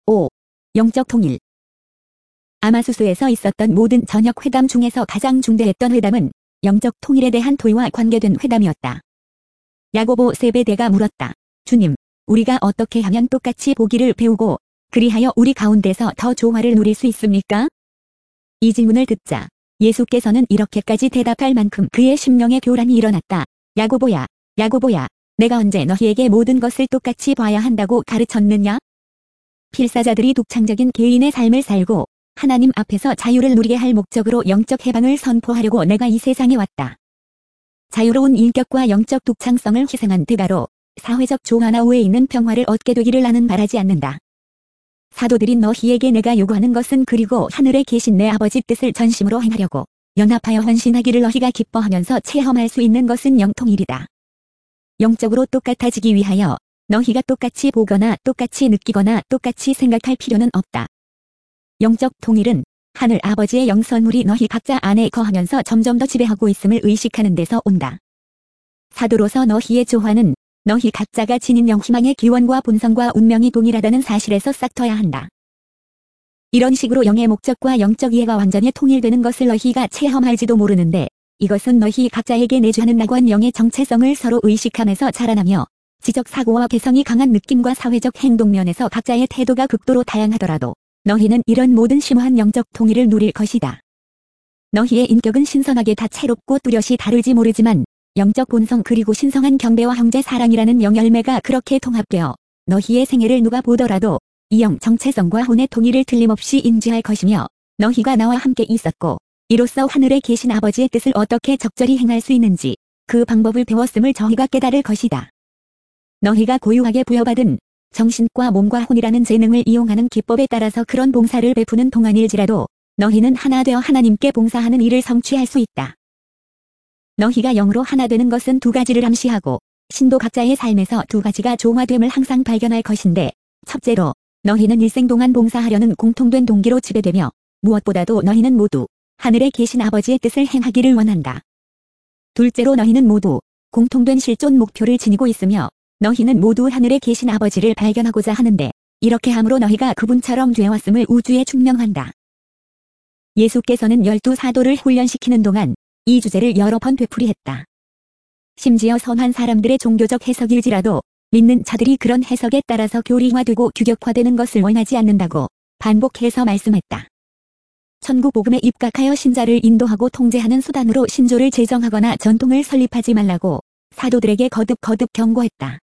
5. 영적 통일. 아마수스에서 있었던 모든 저녁 회담 중에서 가장 중대했던 회담은 영적 통일에 대한 토의와 관계된 회담이었다. 야고보 세베대가 물었다. 주님, 우리가 어떻게 하면 똑같이 보기를 배우고 그리하여 우리 가운데서 더 조화를 누릴 수 있습니까? 이 질문을 듣자 예수께서는 이렇게까지 대답할 만큼 그의 심령에 교란이 일어났다. 야고보야, 야고보야, 내가 언제 너희에게 모든 것을 똑같이 봐야 한다고 가르쳤느냐? 필사자들이 독창적인 개인의 삶을 살고 하나님 앞에서 자유를 누리게 할 목적으로 영적 해방을 선포하려고 내가 이 세상에 왔다. 자유로운 인격과 영적 독창성을 희생한 대가로 사회적 조화나 우에 있는 평화를 얻게 되기를 나는 바라지 않는다. 사도들인 너희에게 내가 요구하는 것은 그리고 하늘에 계신 내 아버지 뜻을 전심으로 행하려고 연합하여 헌신하기를 너희가 기뻐하면서 체험할 수 있는 것은 영통일이다. 영적으로 똑같아지기 위하여 너희가 똑같이 보거나 똑같이 느끼거나 똑같이 생각할 필요는 없다. 영적 통일은 하늘 아버지의 영선물이 너희 각자 안에 거하면서 점점 더 지배하고 있음을 의식하는 데서 온다. 사도로서 너희의 조화는 너희 각자가 지닌 영희망의 기원과 본성과 운명이 동일하다는 사실에서 싹터야 한다. 이런 식으로 영의 목적과 영적 이해가 완전히 통일되는 것을 너희가 체험할지도 모르는데 이것은 너희 각자에게 내주하는 낙원 영의 정체성을 서로 의식하면서 자라나며 지적 사고와 개성이 강한 느낌과 사회적 행동면에서 각자의 태도가 극도로 다양하더라도 너희는 이런 모든 심오한 영적 통일을 누릴 것이다. 너희의 인격은 신선하게 다채롭고 뚜렷이 다를지 모르지만 영적 본성 그리고 신성한 경배와 형제 사랑이라는 영열매가 그렇게 통합되어 너희의 생애를 누가 보더라도 이 영 정체성과 혼의 통일을 틀림없이 인지할 것이며 너희가 나와 함께 있었고 이로써 하늘에 계신 아버지의 뜻을 어떻게 적절히 행할 수 있는지 그 방법을 배웠음을 저희가 깨달을 것이다. 너희가 고유하게 부여받은 정신과 몸과 혼이라는 재능을 이용하는 기법에 따라서 그런 봉사를 베푸는 동안일지라도 너희는 하나 되어 하나님께 봉사하는 일을 성취할 수 있다. 너희가 영으로 하나 되는 것은 두 가지를 암시하고 신도 각자의 삶에서 두 가지가 조화됨을 항상 발견할 것인데 첫째로 너희는 일생 동안 봉사하려는 공통된 동기로 지배되며 무엇보다도 너희는 모두 하늘에 계신 아버지의 뜻을 행하기를 원한다. 둘째로 너희는 모두 공통된 실존 목표를 지니고 있으며 너희는 모두 하늘에 계신 아버지를 발견하고자 하는데 이렇게 함으로 너희가 그분처럼 되어왔음을 우주에 증명한다. 예수께서는 12사도를 훈련시키는 동안 이 주제를 여러 번 되풀이했다. 심지어 선한 사람들의 종교적 해석일지라도 믿는 자들이 그런 해석에 따라서 교리화되고 규격화되는 것을 원하지 않는다고 반복해서 말씀했다. 천국 복음에 입각하여 신자를 인도하고 통제하는 수단으로 신조를 제정하거나 전통을 설립하지 말라고 사도들에게 거듭 경고했다.